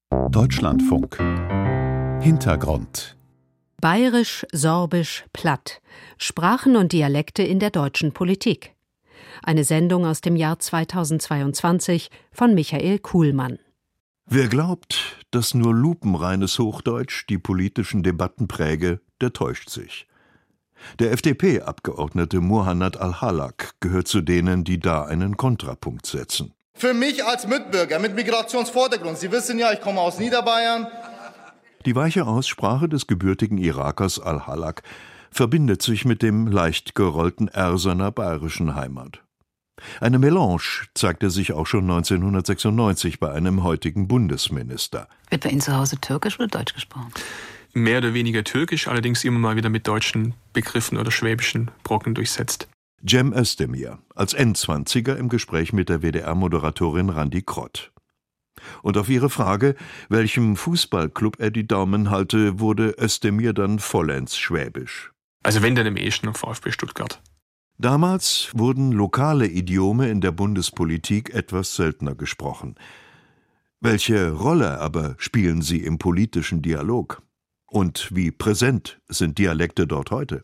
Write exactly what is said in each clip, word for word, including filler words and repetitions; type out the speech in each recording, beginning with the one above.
Deutschlandfunk. Hintergrund. Bayerisch, Sorbisch, Platt. Sprachen und Dialekte in der deutschen Politik. Eine Sendung aus dem Jahr zweitausendzweiundzwanzig von Michael Kuhlmann. Wer glaubt, dass nur lupenreines Hochdeutsch die politischen Debatten präge, der täuscht sich. Der F D P-Abgeordnete Muhannad Al-Halak gehört zu denen, die da einen Kontrapunkt setzen. Für mich als Mitbürger mit Migrationsvordergrund, Sie wissen ja, ich komme aus Niederbayern. Die weiche Aussprache des gebürtigen Irakers Al-Halak verbindet sich mit dem leicht gerollten R seiner bayerischen Heimat. Eine Melange zeigte sich auch schon neunzehnhundertsechsundneunzig bei einem heutigen Bundesminister. Wird bei Ihnen zu Hause Türkisch oder Deutsch gesprochen? Mehr oder weniger Türkisch, allerdings immer mal wieder mit deutschen Begriffen oder schwäbischen Brocken durchsetzt. Cem Özdemir, als Endzwanziger im Gespräch mit der W D R-Moderatorin Randi Krott. Und auf ihre Frage, welchem Fußballclub er die Daumen halte, wurde Özdemir dann vollends schwäbisch. Also wenn, dann im ehesten am VfB Stuttgart. Damals wurden lokale Idiome in der Bundespolitik etwas seltener gesprochen. Welche Rolle aber spielen sie im politischen Dialog? Und wie präsent sind Dialekte dort heute?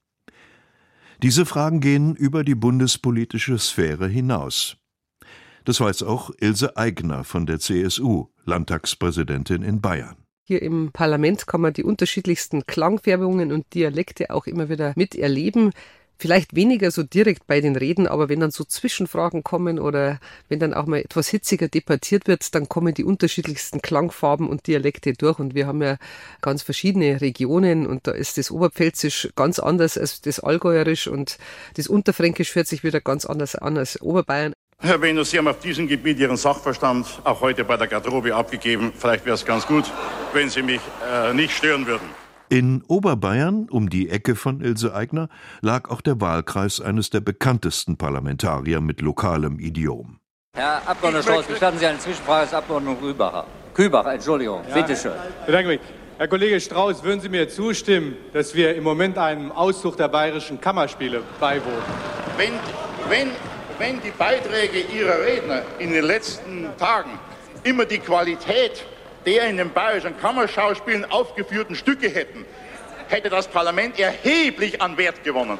Diese Fragen gehen über die bundespolitische Sphäre hinaus. Das weiß auch Ilse Aigner von der C S U, Landtagspräsidentin in Bayern. Hier im Parlament kann man die unterschiedlichsten Klangfärbungen und Dialekte auch immer wieder miterleben. Vielleicht weniger so direkt bei den Reden, aber wenn dann so Zwischenfragen kommen oder wenn dann auch mal etwas hitziger debattiert wird, dann kommen die unterschiedlichsten Klangfarben und Dialekte durch. Und wir haben ja ganz verschiedene Regionen und da ist das Oberpfälzisch ganz anders als das Allgäuerisch und das Unterfränkisch hört sich wieder ganz anders an als Oberbayern. Herr Venus, Sie haben auf diesem Gebiet Ihren Sachverstand auch heute bei der Garderobe abgegeben. Vielleicht wäre es ganz gut, wenn Sie mich äh, nicht stören würden. In Oberbayern, um die Ecke von Ilse Aigner, lag auch der Wahlkreis eines der bekanntesten Parlamentarier mit lokalem Idiom. Herr Abgeordneter Strauß, gestatten Sie eine Zwischenfrage des Abgeordneten Kübach. Kübach, Entschuldigung, ja, bitteschön. Bedanke mich. Herr Kollege Strauß, würden Sie mir zustimmen, dass wir im Moment einem Auszug der Bayerischen Kammerspiele beiwohnen? Wenn, wenn, wenn die Beiträge Ihrer Redner in den letzten Tagen immer die Qualität der in den bayerischen Kammerschauspielen aufgeführten Stücke hätten, hätte das Parlament erheblich an Wert gewonnen.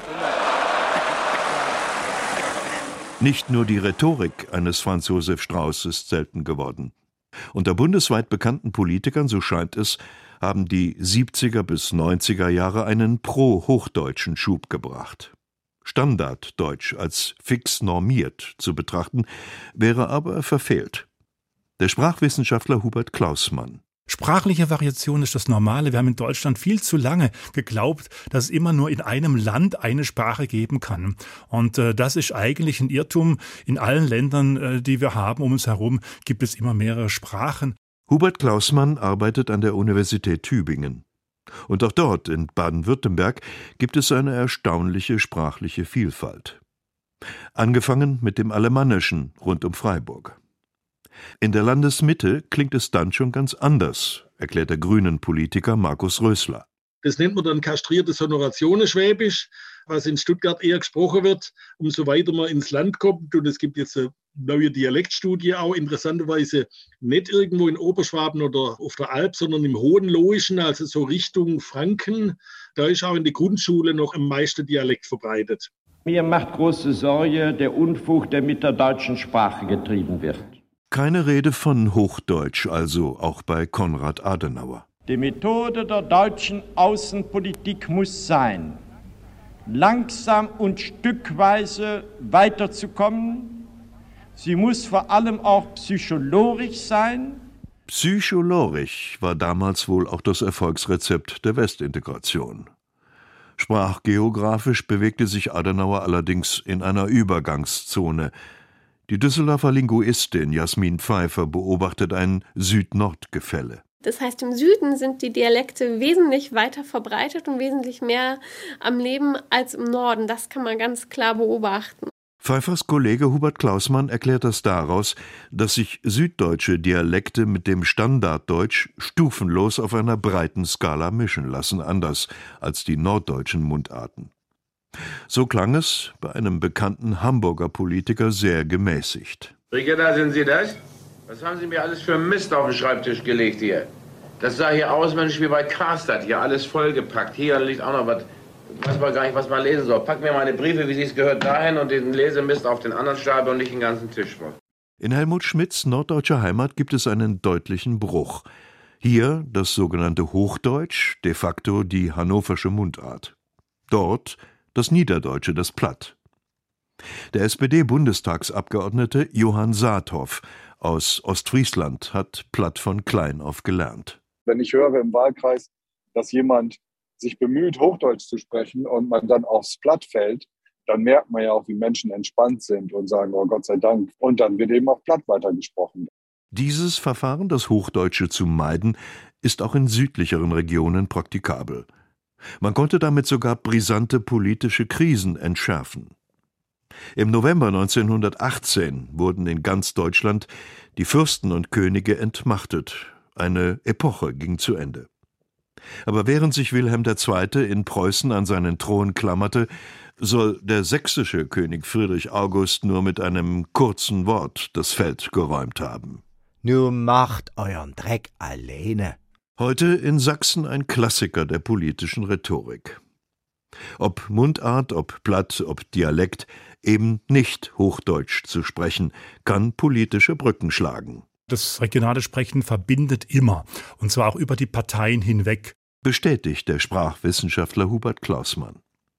Nicht nur die Rhetorik eines Franz Josef Strauß ist selten geworden. Unter bundesweit bekannten Politikern, so scheint es, haben die siebziger bis neunziger Jahre einen pro-hochdeutschen Schub gebracht. Standarddeutsch als fix normiert zu betrachten, wäre aber verfehlt. Der Sprachwissenschaftler Hubert Klausmann. Sprachliche Variation ist das Normale. Wir haben in Deutschland viel zu lange geglaubt, dass es immer nur in einem Land eine Sprache geben kann. Und äh, das ist eigentlich ein Irrtum. In allen Ländern, äh, die wir haben um uns herum, gibt es immer mehrere Sprachen. Hubert Klausmann arbeitet an der Universität Tübingen. Und auch dort, in Baden-Württemberg, gibt es eine erstaunliche sprachliche Vielfalt. Angefangen mit dem Alemannischen rund um Freiburg. In der Landesmitte klingt es dann schon ganz anders, erklärt der Grünen-Politiker Markus Rösler. Das nennt man dann kastriertes Honorationenschwäbisch, was in Stuttgart eher gesprochen wird, umso weiter man ins Land kommt. Und es gibt jetzt eine neue Dialektstudie auch, interessanterweise nicht irgendwo in Oberschwaben oder auf der Alp, sondern im Hohenlohischen, also so Richtung Franken. Da ist auch in der Grundschule noch am meisten Dialekt verbreitet. Mir macht große Sorge der Unfug, der mit der deutschen Sprache getrieben wird. Keine Rede von Hochdeutsch, also auch bei Konrad Adenauer. Die Methode der deutschen Außenpolitik muss sein, langsam und stückweise weiterzukommen. Sie muss vor allem auch psychologisch sein. Psychologisch war damals wohl auch das Erfolgsrezept der Westintegration. Sprachgeografisch bewegte sich Adenauer allerdings in einer Übergangszone. Die Düsseldorfer Linguistin Jasmin Pfeiffer beobachtet ein Süd-Nord-Gefälle. Das heißt, im Süden sind die Dialekte wesentlich weiter verbreitet und wesentlich mehr am Leben als im Norden. Das kann man ganz klar beobachten. Pfeiffers Kollege Hubert Klausmann erklärt das daraus, dass sich süddeutsche Dialekte mit dem Standarddeutsch stufenlos auf einer breiten Skala mischen lassen, anders als die norddeutschen Mundarten. So klang es bei einem bekannten Hamburger Politiker sehr gemäßigt. Brigitta, sind Sie das? Was haben Sie mir alles für Mist auf den Schreibtisch gelegt hier? Das sah hier aus, Mensch, wie bei Karstadt. Hier alles vollgepackt. Hier liegt auch noch was. Ich weiß mal gar nicht, was man lesen soll. Pack mir meine Briefe, wie sie es gehört, dahin und den Lesemist auf den anderen Stapel und nicht den ganzen Tisch voll. In Helmut Schmidts norddeutscher Heimat gibt es einen deutlichen Bruch. Hier das sogenannte Hochdeutsch, de facto die hannoversche Mundart. Dort das Niederdeutsche, das Platt. Der S P D-Bundestagsabgeordnete Johann Saathoff aus Ostfriesland hat Platt von klein auf gelernt. Wenn ich höre im Wahlkreis, dass jemand sich bemüht, Hochdeutsch zu sprechen und man dann aufs Platt fällt, dann merkt man ja auch, wie Menschen entspannt sind und sagen, oh Gott sei Dank. Und dann wird eben auf Platt weitergesprochen. Dieses Verfahren, das Hochdeutsche zu meiden, ist auch in südlicheren Regionen praktikabel. Man konnte damit sogar brisante politische Krisen entschärfen. Im November neunzehnhundertachtzehn wurden in ganz Deutschland die Fürsten und Könige entmachtet. Eine Epoche ging zu Ende. Aber während sich Wilhelm der Zweite in Preußen an seinen Thron klammerte, soll der sächsische König Friedrich August nur mit einem kurzen Wort das Feld geräumt haben. Nur macht euren Dreck alleine. Heute in Sachsen ein Klassiker der politischen Rhetorik. Ob Mundart, ob Platt, ob Dialekt, eben nicht Hochdeutsch zu sprechen, kann politische Brücken schlagen. Das regionale Sprechen verbindet immer, und zwar auch über die Parteien hinweg. Bestätigt der Sprachwissenschaftler Hubert Klausmann.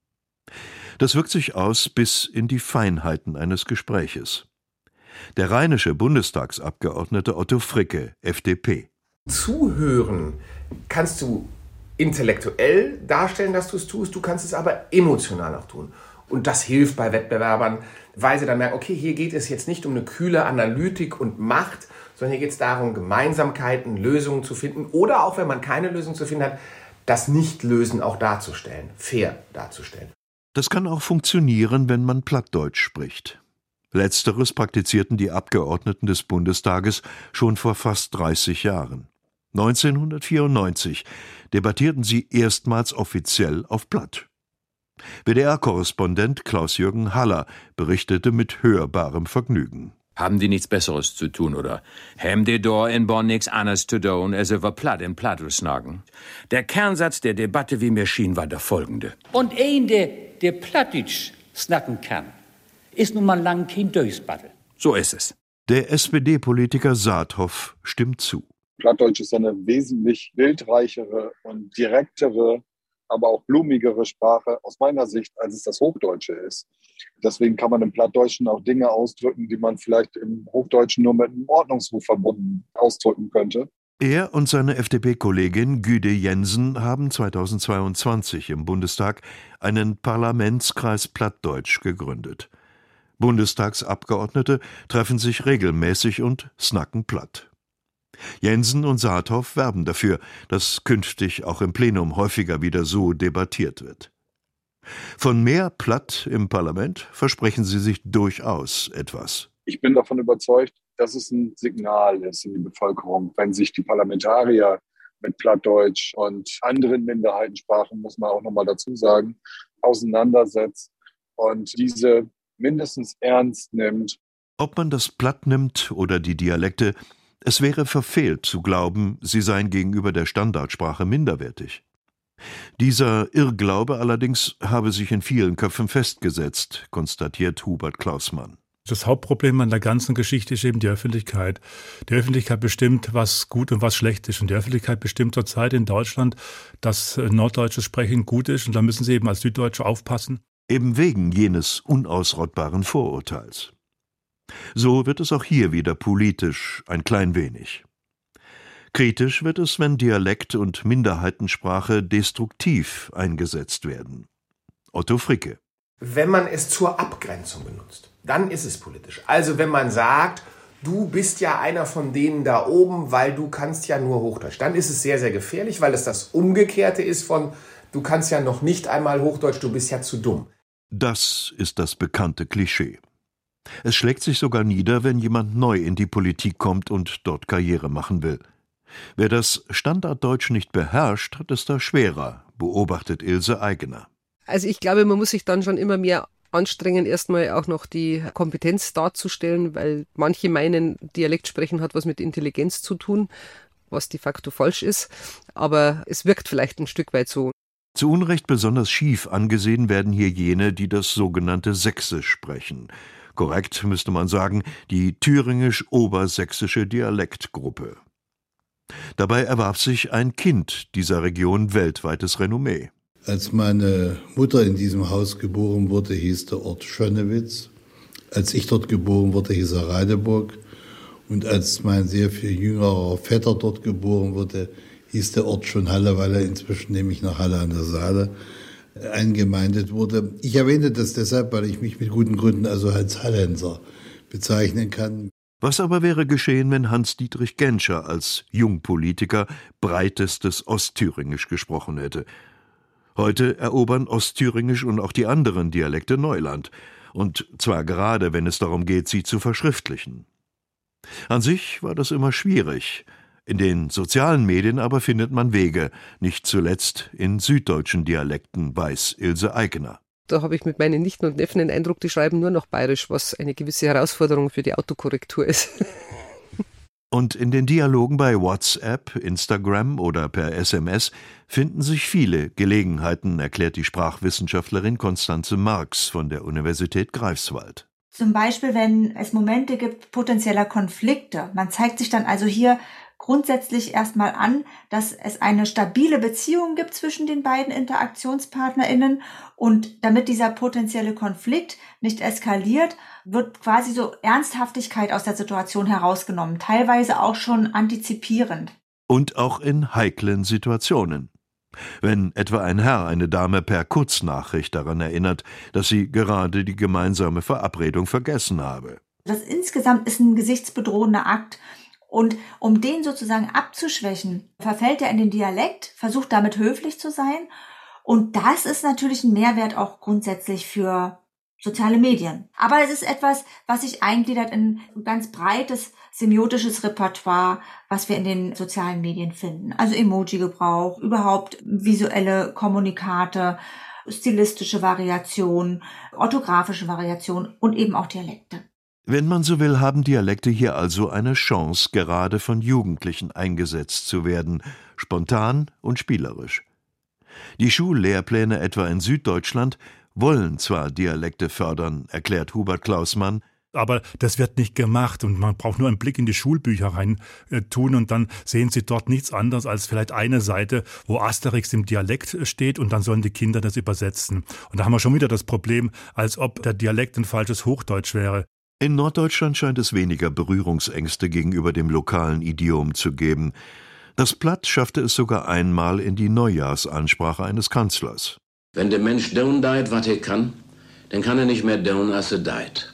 Das wirkt sich aus bis in die Feinheiten eines Gespräches. Der rheinische Bundestagsabgeordnete Otto Fricke, F D P. Zuhören kannst du intellektuell darstellen, dass du es tust, du kannst es aber emotional auch tun. Und das hilft bei Wettbewerbern, weil sie dann merken, okay, hier geht es jetzt nicht um eine kühle Analytik und Macht, sondern hier geht es darum, Gemeinsamkeiten, Lösungen zu finden oder auch, wenn man keine Lösung zu finden hat, das Nicht-Lösen auch darzustellen, fair darzustellen. Das kann auch funktionieren, wenn man Plattdeutsch spricht. Letzteres praktizierten die Abgeordneten des Bundestages schon vor fast dreißig Jahren. neunzehnhundertvierundneunzig debattierten sie erstmals offiziell auf Platt. W D R-Korrespondent Klaus-Jürgen Haller berichtete mit hörbarem Vergnügen. Haben die nichts Besseres zu tun, oder? Hem die da in Bonn nix anderes zu tun, als über Platt in Platt zu snagen? Der Kernsatz der Debatte, wie mir schien, war der folgende. Und ein, der, der Plattdeutsch snacken kann, ist nun mal lang kein Durchsbattel. So ist es. Der S P D-Politiker Saathoff stimmt zu. Plattdeutsch ist eine wesentlich bildreichere und direktere, aber auch blumigere Sprache aus meiner Sicht, als es das Hochdeutsche ist. Deswegen kann man im Plattdeutschen auch Dinge ausdrücken, die man vielleicht im Hochdeutschen nur mit einem Ordnungsruf verbunden ausdrücken könnte. Er und seine F D P-Kollegin Güde Jensen haben zweitausendzweiundzwanzig im Bundestag einen Parlamentskreis Plattdeutsch gegründet. Bundestagsabgeordnete treffen sich regelmäßig und snacken Platt. Jensen und Saathoff werben dafür, dass künftig auch im Plenum häufiger wieder so debattiert wird. Von mehr Platt im Parlament versprechen sie sich durchaus etwas. Ich bin davon überzeugt, dass es ein Signal ist in die Bevölkerung, wenn sich die Parlamentarier mit Plattdeutsch und anderen Minderheitensprachen, muss man auch nochmal dazu sagen, auseinandersetzt und diese mindestens ernst nimmt. Ob man das Platt nimmt oder die Dialekte, es wäre verfehlt zu glauben, sie seien gegenüber der Standardsprache minderwertig. Dieser Irrglaube allerdings habe sich in vielen Köpfen festgesetzt, konstatiert Hubert Klausmann. Das Hauptproblem an der ganzen Geschichte ist eben die Öffentlichkeit. Die Öffentlichkeit bestimmt, was gut und was schlecht ist. Und die Öffentlichkeit bestimmt zurzeit in Deutschland, dass norddeutsches Sprechen gut ist. Und da müssen sie eben als Süddeutsche aufpassen. Eben wegen jenes unausrottbaren Vorurteils. So wird es auch hier wieder politisch ein klein wenig. Kritisch wird es, wenn Dialekt und Minderheitensprache destruktiv eingesetzt werden. Otto Fricke. Wenn man es zur Abgrenzung benutzt, dann ist es politisch. Also wenn man sagt, du bist ja einer von denen da oben, weil du kannst ja nur Hochdeutsch, dann ist es sehr, sehr gefährlich, weil es das Umgekehrte ist von, du kannst ja noch nicht einmal Hochdeutsch, du bist ja zu dumm. Das ist das bekannte Klischee. Es schlägt sich sogar nieder, wenn jemand neu in die Politik kommt und dort Karriere machen will. Wer das Standarddeutsch nicht beherrscht, hat es da schwerer, beobachtet Ilse Eigener. Also ich glaube, man muss sich dann schon immer mehr anstrengen, erstmal auch noch die Kompetenz darzustellen, weil manche meinen, Dialekt sprechen hat was mit Intelligenz zu tun, was de facto falsch ist. Aber es wirkt vielleicht ein Stück weit so. Zu Unrecht besonders schief angesehen werden hier jene, die das sogenannte Sächsisch sprechen. Korrekt müsste man sagen, die thüringisch-obersächsische Dialektgruppe. Dabei erwarb sich ein Kind dieser Region weltweites Renommee. Als meine Mutter in diesem Haus geboren wurde, hieß der Ort Schönnewitz. Als ich dort geboren wurde, hieß er Radeburg. Und als mein sehr viel jüngerer Vetter dort geboren wurde, hieß der Ort schon Halle, weil er inzwischen nämlich nach Halle an der Saale eingemeindet wurde. Ich erwähne das deshalb, weil ich mich mit guten Gründen also als Hallenser bezeichnen kann. Was aber wäre geschehen, wenn Hans-Dietrich Genscher als Jungpolitiker breitestes Ostthüringisch gesprochen hätte? Heute erobern Ostthüringisch und auch die anderen Dialekte Neuland. Und zwar gerade, wenn es darum geht, sie zu verschriftlichen. An sich war das immer schwierig. In den sozialen Medien aber findet man Wege, nicht zuletzt in süddeutschen Dialekten, weiß Ilse Aigner. Da habe ich mit meinen Nichten und Neffen den Eindruck, die schreiben nur noch bayerisch, was eine gewisse Herausforderung für die Autokorrektur ist. Und in den Dialogen bei WhatsApp, Instagram oder per S M S finden sich viele Gelegenheiten, erklärt die Sprachwissenschaftlerin Konstanze Marx von der Universität Greifswald. Zum Beispiel, wenn es Momente gibt potenzieller Konflikte. Man zeigt sich dann also hier grundsätzlich erstmal an, dass es eine stabile Beziehung gibt zwischen den beiden InteraktionspartnerInnen, und damit dieser potenzielle Konflikt nicht eskaliert, wird quasi so Ernsthaftigkeit aus der Situation herausgenommen, teilweise auch schon antizipierend. Und auch in heiklen Situationen. Wenn etwa ein Herr eine Dame per Kurznachricht daran erinnert, dass sie gerade die gemeinsame Verabredung vergessen habe. Das insgesamt ist ein gesichtsbedrohender Akt. Und um den sozusagen abzuschwächen, verfällt er in den Dialekt, versucht damit höflich zu sein. Und das ist natürlich ein Mehrwert auch grundsätzlich für soziale Medien. Aber es ist etwas, was sich eingliedert in ein ganz breites semiotisches Repertoire, was wir in den sozialen Medien finden. Also Emoji-Gebrauch, überhaupt visuelle Kommunikate, stilistische Variationen, orthografische Variationen und eben auch Dialekte. Wenn man so will, haben Dialekte hier also eine Chance, gerade von Jugendlichen eingesetzt zu werden, spontan und spielerisch. Die Schullehrpläne etwa in Süddeutschland wollen zwar Dialekte fördern, erklärt Hubert Klausmann, aber das wird nicht gemacht und man braucht nur einen Blick in die Schulbücher rein äh, tun und dann sehen Sie dort nichts anderes als vielleicht eine Seite, wo Asterix im Dialekt steht und dann sollen die Kinder das übersetzen. Und da haben wir schon wieder das Problem, als ob der Dialekt ein falsches Hochdeutsch wäre. In Norddeutschland scheint es weniger Berührungsängste gegenüber dem lokalen Idiom zu geben. Das Platt schaffte es sogar einmal in die Neujahrsansprache eines Kanzlers. Wenn der Mensch doen deit, was er kann, dann kann er nicht mehr doen, als er deit.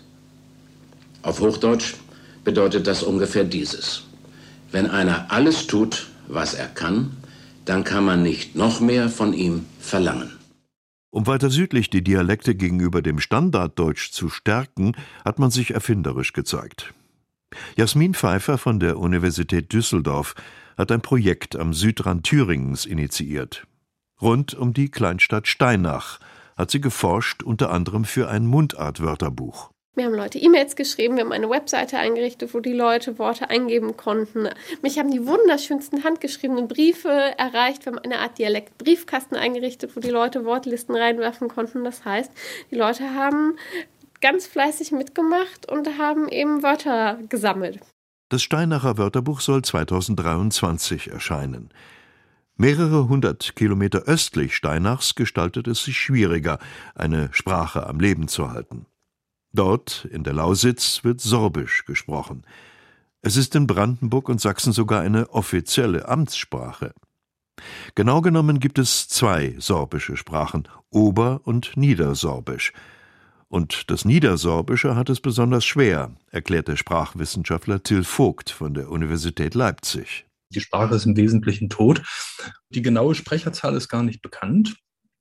Auf Hochdeutsch bedeutet das ungefähr dieses: Wenn einer alles tut, was er kann, dann kann man nicht noch mehr von ihm verlangen. Um weiter südlich die Dialekte gegenüber dem Standarddeutsch zu stärken, hat man sich erfinderisch gezeigt. Jasmin Pfeiffer von der Universität Düsseldorf hat ein Projekt am Südrand Thüringens initiiert. Rund um die Kleinstadt Steinach hat sie geforscht, unter anderem für ein Mundartwörterbuch. Mir haben Leute E-Mails geschrieben, wir haben eine Webseite eingerichtet, wo die Leute Worte eingeben konnten. Mich haben die wunderschönsten handgeschriebenen Briefe erreicht. Wir haben eine Art Dialektbriefkasten eingerichtet, wo die Leute Wortlisten reinwerfen konnten. Das heißt, die Leute haben ganz fleißig mitgemacht und haben eben Wörter gesammelt. Das Steinacher Wörterbuch soll zweitausenddreiundzwanzig erscheinen. Mehrere hundert Kilometer östlich Steinachs gestaltet es sich schwieriger, eine Sprache am Leben zu halten. Dort, in der Lausitz, wird Sorbisch gesprochen. Es ist in Brandenburg und Sachsen sogar eine offizielle Amtssprache. Genau genommen gibt es zwei sorbische Sprachen, Ober- und Niedersorbisch. Und das Niedersorbische hat es besonders schwer, erklärt der Sprachwissenschaftler Till Vogt von der Universität Leipzig. Die Sprache ist im Wesentlichen tot. Die genaue Sprecherzahl ist gar nicht bekannt.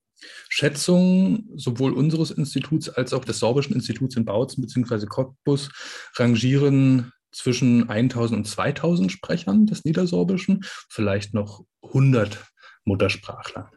Schätzungen sowohl unseres Instituts als auch des Sorbischen Instituts in Bautzen bzw. Cottbus rangieren zwischen eintausend und zweitausend Sprechern des Niedersorbischen, vielleicht noch hundert Muttersprachler.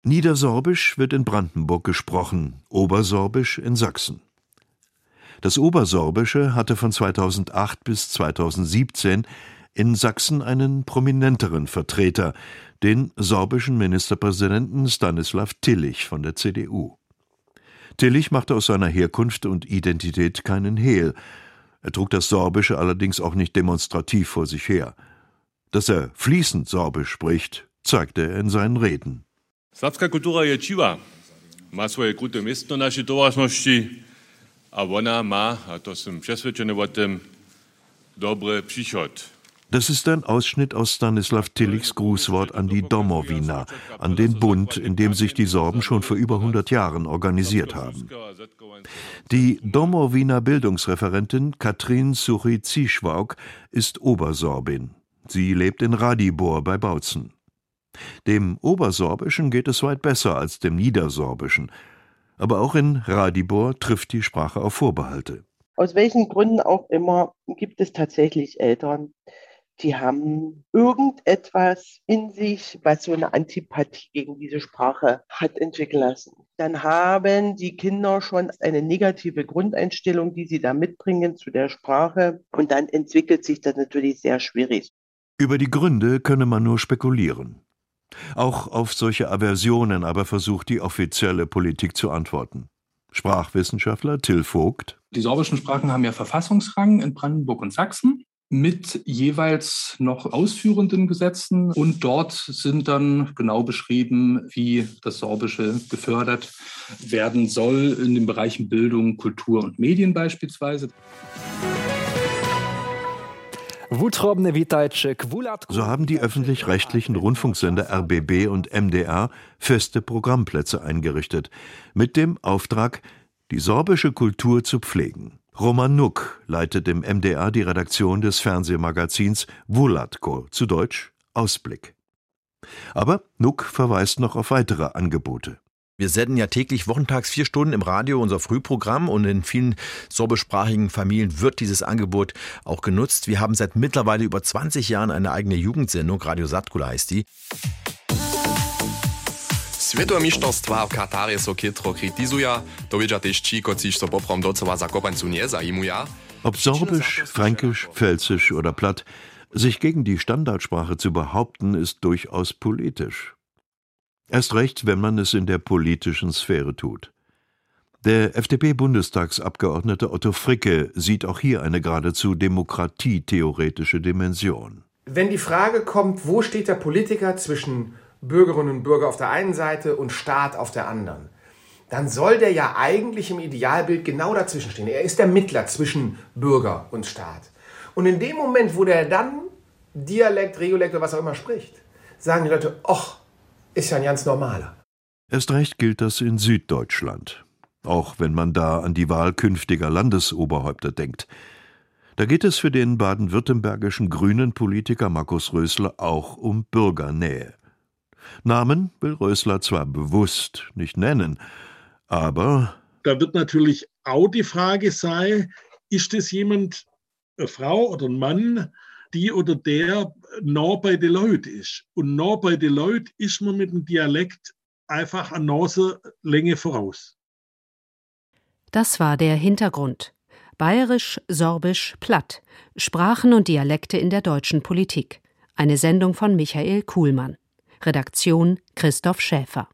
Niedersorbisch wird in Brandenburg gesprochen, Obersorbisch in Sachsen. Das Obersorbische hatte von zweitausendacht bis zweitausendsiebzehn in Sachsen einen prominenteren Vertreter, den sorbischen Ministerpräsidenten Stanislav Tillich von der C D U. Tillich machte aus seiner Herkunft und Identität keinen Hehl. Er trug das Sorbische allerdings auch nicht demonstrativ vor sich her. Dass er fließend Sorbisch spricht, zeigte er in seinen Reden. Serbska kultura je čiva, má svoje kruté místo naší tovažnosti a ona má, a to jsem přesvědčený o tom, dobrý příchod. Das ist ein Ausschnitt aus Stanislav Tillichs Grußwort an die Domowina, an den Bund, in dem sich die Sorben schon vor über hundert Jahren organisiert haben. Die Domowiner Bildungsreferentin Katrin Suchy-Zischwauk ist Obersorbin. Sie lebt in Radibor bei Bautzen. Dem Obersorbischen geht es weit besser als dem Niedersorbischen. Aber auch in Radibor trifft die Sprache auf Vorbehalte. Aus welchen Gründen auch immer gibt es tatsächlich Eltern, die haben irgendetwas in sich, was so eine Antipathie gegen diese Sprache hat entwickeln lassen. Dann haben die Kinder schon eine negative Grundeinstellung, die sie da mitbringen zu der Sprache. Und dann entwickelt sich das natürlich sehr schwierig. Über die Gründe könne man nur spekulieren. Auch auf solche Aversionen aber versucht die offizielle Politik zu antworten. Sprachwissenschaftler Till Vogt. Die sorbischen Sprachen haben ja Verfassungsrang in Brandenburg und Sachsen mit jeweils noch ausführenden Gesetzen. Und dort sind dann genau beschrieben, wie das Sorbische gefördert werden soll in den Bereichen Bildung, Kultur und Medien beispielsweise. So haben die öffentlich-rechtlichen Rundfunksender R B B und M D R feste Programmplätze eingerichtet, mit dem Auftrag, die sorbische Kultur zu pflegen. Roman Nuk leitet im M D R die Redaktion des Fernsehmagazins Vulatko, zu Deutsch Ausblick. Aber Nuk verweist noch auf weitere Angebote. Wir senden ja täglich wochentags vier Stunden im Radio unser Frühprogramm und in vielen sorbischsprachigen Familien wird dieses Angebot auch genutzt. Wir haben seit mittlerweile über zwanzig Jahren eine eigene Jugendsendung, Radio Satkula heißt die. Світоміштовства в Катарі so kitro kritizuje, to wiedzia też ci, koci so poprom docela zakopancu nie zajmuja. Ob Sorbisch, Fränkisch, Pfälzisch oder Platt, sich gegen die Standardsprache zu behaupten, ist durchaus politisch. Erst recht, wenn man es in der politischen Sphäre tut. Der F D P-Bundestagsabgeordnete Otto Fricke sieht auch hier eine geradezu demokratietheoretische Dimension. Wenn die Frage kommt, wo steht der Politiker zwischen Bürgerinnen und Bürger auf der einen Seite und Staat auf der anderen, dann soll der ja eigentlich im Idealbild genau dazwischen stehen. Er ist der Mittler zwischen Bürger und Staat. Und in dem Moment, wo der dann Dialekt, Regiolekt oder was auch immer spricht, sagen die Leute, ach, ist ja ein ganz normaler. Erst recht gilt das in Süddeutschland, auch wenn man da an die Wahl künftiger Landesoberhäupter denkt. Da geht es für den baden-württembergischen grünen Politiker Markus Rösler auch um Bürgernähe. Namen will Rösler zwar bewusst nicht nennen, aber... Da wird natürlich auch die Frage sein, ist es jemand, eine Frau oder ein Mann, die oder der nah bei den Leuten ist. Und nah bei den Leuten ist man mit dem Dialekt einfach eine Nasenlänge voraus. Das war der Hintergrund. Bayerisch, Sorbisch, Platt. Sprachen und Dialekte in der deutschen Politik. Eine Sendung von Michael Kuhlmann. Redaktion Christoph Schäfer.